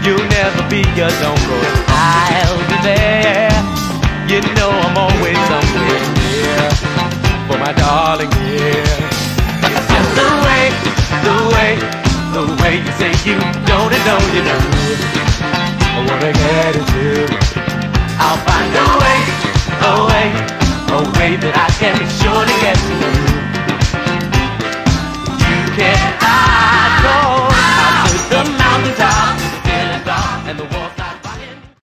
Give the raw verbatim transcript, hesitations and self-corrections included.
You'll never be alone, 'cause I'll be there. You know I'm always